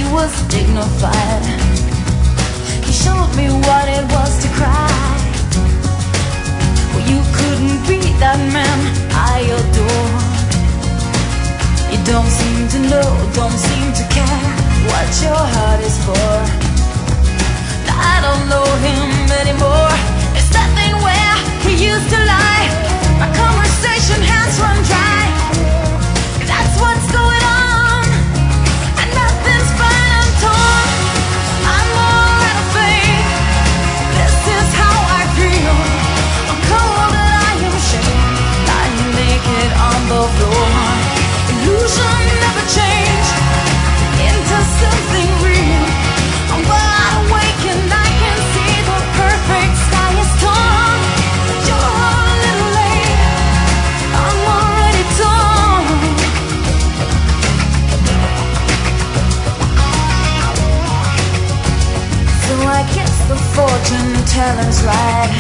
was dignified. He showed me what it was to cry. Well, you couldn't beat that man I adore. You don't seem to know, don't seem to care what your heart is for. I don't know him anymore. There's nothing where he used to lie. My conversation has run dry. That's what's going on, and nothing's fine. I'm torn, I'm all out of faith. This is how I feel. I'm cold and I am shaking, lying naked on the floor. Illusion never changed into something real. I'm wide awake and I can see the perfect sky is torn. You're a little late, I'm already torn. So I guess the fortune teller's right.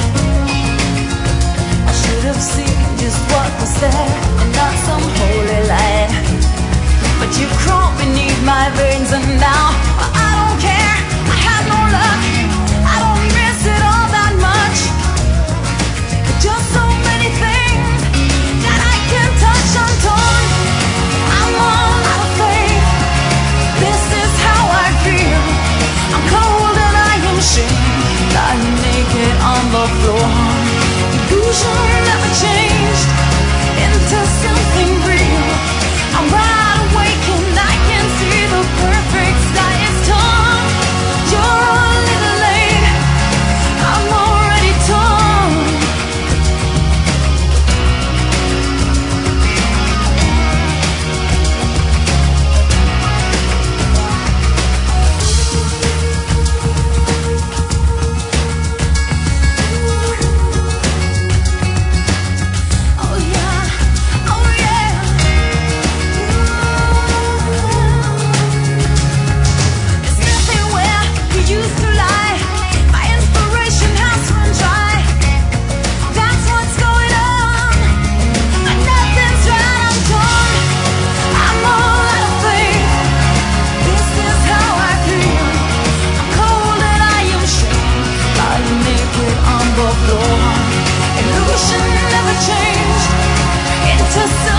I should have seen just what was there and not some holy light. But you crawl beneath my veins and now I don't care. I have no luck, I don't miss it all that much. Just so many things that I can't touch. I'm torn, I'm all out of faith. This is how I feel. I'm cold and I am shaking, lying naked on the floor. Illusion never changed into something real. I'm wide awake and I can see the perfect sky is torn. You're a little late, I'm already torn. Oh yeah, oh yeah. There's nothing where you used to lie. My inspiration has run dry. That's what's going on, and nothing's right. I'm torn, I'm all out of faith. This is how I feel. I'm cold and I am shaking, lying naked on the floor. Illusion never changed into